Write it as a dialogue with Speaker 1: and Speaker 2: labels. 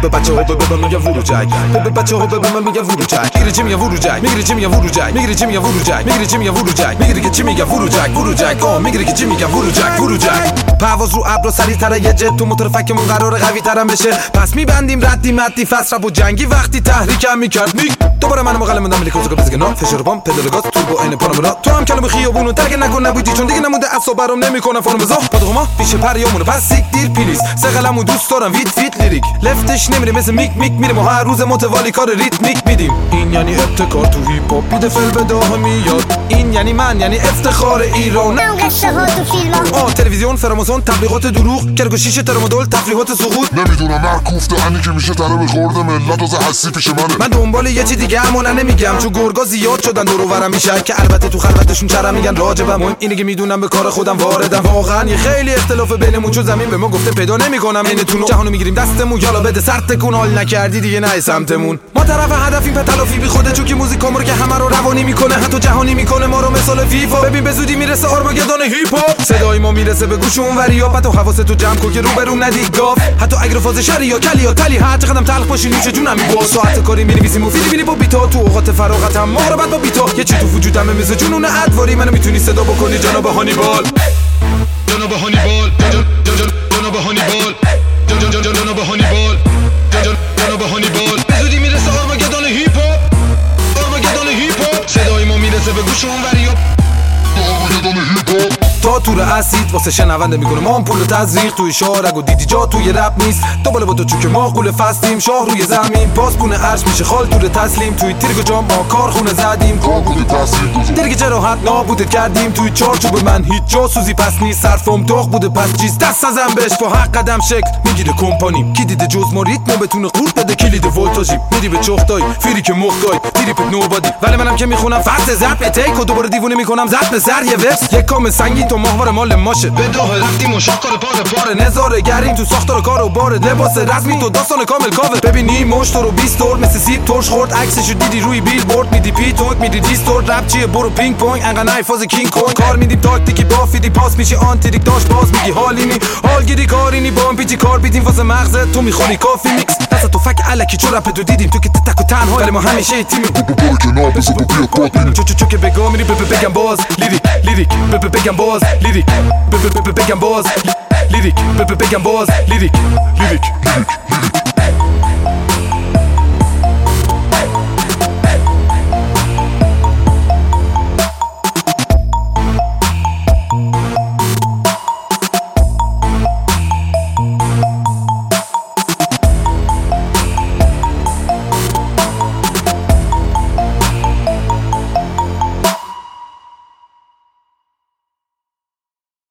Speaker 1: به بچه‌ها به من میگن وروجک به بچه‌ها به من میگن وروجک میگیری چی میگه وروجک میگیری چی میگه وروجک میگیری چی میگه وروجک میگیری چی میگه وروجک میگیری که چی میگه وروجک وروجک میگیری که چی میگه وروجک وروجک پرواز رو ابر سریع‌تر یه جت تو موتور فکمون قراره قوی‌ترم بشه پس میبندیم ردی مدی فصل رب و جنگی وقتی تحریکم میکرد دوباره منو مقلم مدام لیکو زوگا بزنگ نه فشار بام پدال گاز توربو عین پانامورا تو هم کلمه خیابونو ترک نکن نبودی چون دیگه نمونده اصلا برام نمیکنم فرم بزا پادوما پیش پریامونو پس سیک دیر پلیز سقلمو دوست دارم ویت لیریک لفتش نمیره مثل میک میره ما هر روز متوالی کار ریتمیک میدیم این یعنی ابتکار تو هیپ هاپ بیده فل به داها میاد این یعنی من یعنی افتخار ایران
Speaker 2: قصه ها تو فیلم
Speaker 1: تلویزیون فراموزون تبلیغات دروغ کرگ و شیشه ترمدول تفریحات سقوط
Speaker 3: نمیدونم هر کوفته انی که میشه طرف خورده ملت واسه حسی پیش منه
Speaker 1: من دنبال یه چی دیگه همون نمیگم چون گرگا زیاد شدن دور و برم میشه که البته تو خلوتشون چرا میگن راجبم مهم اینه که میدونم به کار خودم واردم واقعا یه خیلی اختلاف بینمون چون زمین به ما گفته پیدا نمیکنم اینتونو جهانو میگیریم دستمون یالا بده سر تکون حال نکردی دیگه نه سمتمون ما طرف هدفیم به تلافی بی خوده چون که موزیکامون که همه رو روانی میکنه حتی جهانی میکنه ما رو مثال فیفا ببین به زودی میرسه آرماگدون هیپ هاپ صدای ما میرسه به گوش اون وریا پتو حواستو جمع کن که رو برون ندی گاف حتی اگر فاز شری یا کلی یا تلی هر چقدرم تلخ باشی نوش جونم میگو ساعت کاری می‌نویسیم مفیدی بینی با بیتا تو اوقات فراغتم مهربت با بیتا یه چی تو وجودمه مثل جنون ادواری منو میتونی صدا بکنی جناب هانیبال جناب هانیبال جناب هانیبال جناب هانیبال جناب هانیبال به زودی میرسه آرماگدون هیپ هاپ آرماگدون هیپ هاپ صدای ما میرسه به گوش اون وریا
Speaker 3: آرماگدون هیپ هاپ
Speaker 1: تا تور اسید واسه شنونده میکنه ما هم پول تزریق توی شارگ و دیدی جا توی رپ نیست دوباره با تو چون که ما قول فستیم شاه روی زمین پاسپون عرش میشه خال تور تسلیم توی تیرگ و جام ما کارخونه زدیم تیرگ جراحت نابودت کردیم توی چارچوب من هیچ جاسوزی پس نیست صرفم داغ بوده پس چیز دست ازم بهش با حق قدم شکل میگیره کمپانیم کی دیده جز ما ریتمو بتونه قورت بده کلید ولتاژی میری به چختای فیری که مختای دیری پت نوبادی ولی منم که میخونم فست زرد به تیک و دوباره دیوونه میکنم زرد به سر یه ورس یک کام سنگین تو ماهواره مال ماشه به داه رفتیم و شاخ کار پاره نظاره گریم تو ساختار کار و بار لباس رسمی تو داستان کامل کاور ببینی مشت رو 20 دور مثل سیب ترش خورد عکسشو دیدی روی بیل بورد میدی پی توک میدی دیستور رپ چیه برو پینگ پونگ انقدر فاز کینگ کونگ کار میدیم تاکتیکی بافیدی پاس میشی آنتریک داش باز میگی حالینی حالگیری کارینی بام پیچی کار بیدیم واسه مغزت تو میخوری کافی میکس دست تو فک الکی چون رپ تو دیدیم تو که تک و تنها ولی ما همیشه تیمی چو که بگم میری بگم باز لیریک بگم باز لیریک بگم باز لیریک بگم باز لیریک